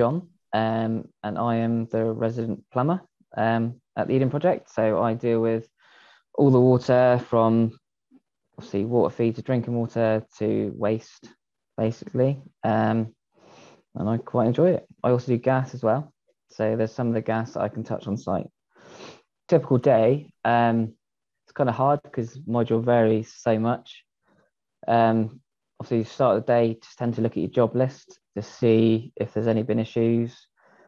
John, and I am the resident plumber at the Eden Project. So I deal with all the water from obviously water feed to drinking water to waste, basically. And I quite enjoy it. I also do gas as well. So there's some of the gas that I can touch on site. Typical day, it's kind of hard because my job varies so much. Obviously, you start the day, just tend to look at your job list to see if there's any been issues.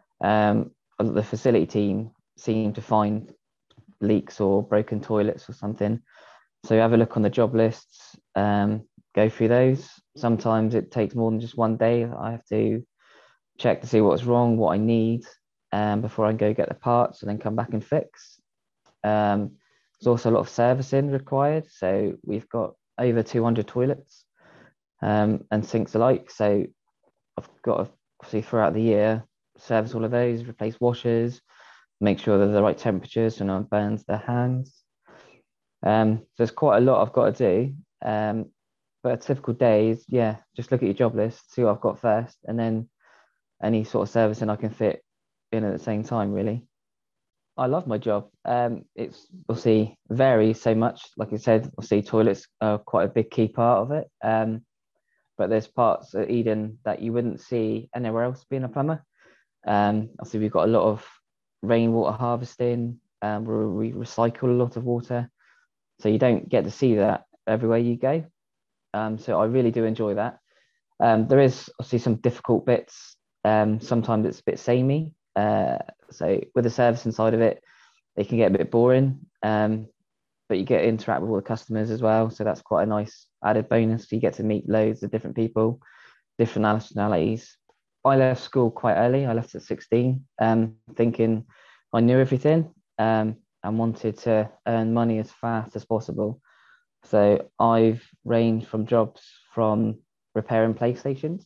The facility team seem to find leaks or broken toilets or something. So you have a look on the job lists, go through those. Sometimes it takes more than just one day. I have to check to see what's wrong, what I need, before I go get the parts and then come back and fix. There's also a lot of servicing required. So we've got over 200 toilets and sinks alike. So I've got to, obviously throughout the year, service all of those, replace washers, make sure they're the right temperatures so no one burns their hands. So there's quite a lot I've got to do. But a typical day is, yeah, just look at your job list, see what I've got first, and then any sort of servicing I can fit in at the same time, really. I love my job. It's obviously varies so much. Like I said, obviously toilets are quite a big key part of it. But there's parts at Eden that you wouldn't see anywhere else being a plumber. Obviously we've got a lot of rainwater harvesting, where we recycle a lot of water. So you don't get to see that everywhere you go. So I really do enjoy that. There is obviously some difficult bits. Sometimes it's a bit samey. So with the servicing side of it, they can get a bit boring. But you get to interact with all the customers as well. So that's quite a nice added bonus. You get to meet loads of different people, different nationalities. I left school quite early. I left at 16, thinking I knew everything, and wanted to earn money as fast as possible. So I've ranged from jobs from repairing PlayStations.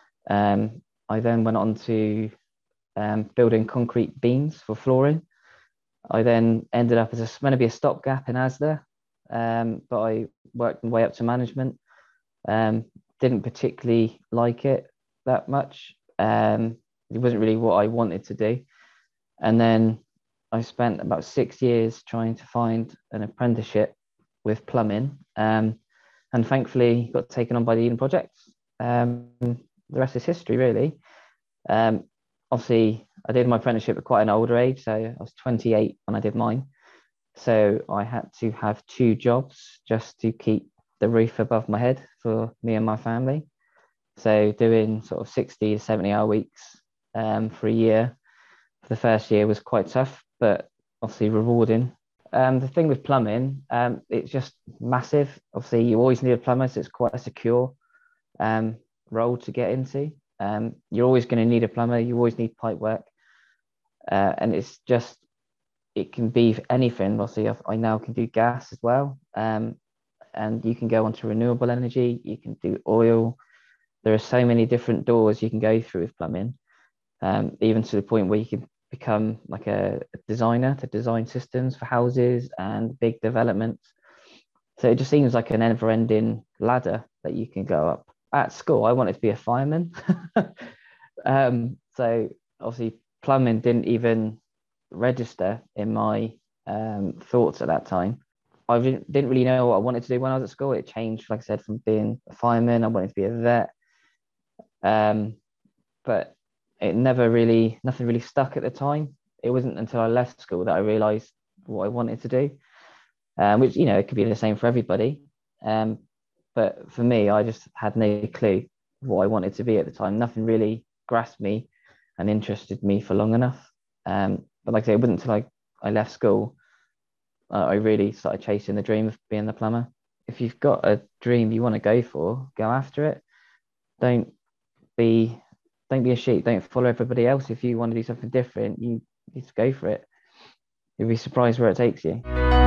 I then went on to building concrete beams for flooring. I then ended up as meant to be a stopgap in ASDA, but I worked my way up to management. Didn't particularly like it that much. It wasn't really what I wanted to do. And then I spent about 6 years trying to find an apprenticeship with plumbing, and thankfully got taken on by the Eden Project. The rest is history, really. Um, Obviously, I did my apprenticeship at quite an older age, so I was 28 when I did mine. So I had to have two jobs just to keep the roof above my head for me and my family. So doing sort of 60 to 70-hour weeks for a year for the first year was quite tough, but obviously rewarding. The thing with plumbing, it's just massive. Obviously, you always need a plumber, so it's quite a secure um, role to get into. You're always going to need a plumber. You always need pipe work, and it's just it can be anything. Obviously, I now can do gas as well, and you can go on to renewable energy. You can do oil. There are so many different doors you can go through with plumbing, even to the point where you can become like a designer to design systems for houses and big developments. So it just seems like an never-ending ladder that you can go up. At school, I wanted to be a fireman. So obviously plumbing didn't even register in my thoughts at that time. I didn't really know what I wanted to do when I was at school. It changed, like I said, from being a fireman, I wanted to be a vet. Um, but it never really, nothing really stuck at the time. It wasn't until I left school that I realized what I wanted to do, which, it could be the same for everybody. Um, but for me, I just had no clue what I wanted to be at the time. Nothing really grasped me and interested me for long enough. But like I say, it wasn't until I left school I really started chasing the dream of being the plumber. If you've got a dream you want to go for, go after it. Don't be don't be a sheep. Don't follow everybody else. If you want to do something different, you need to go for it. You'll be surprised where it takes you.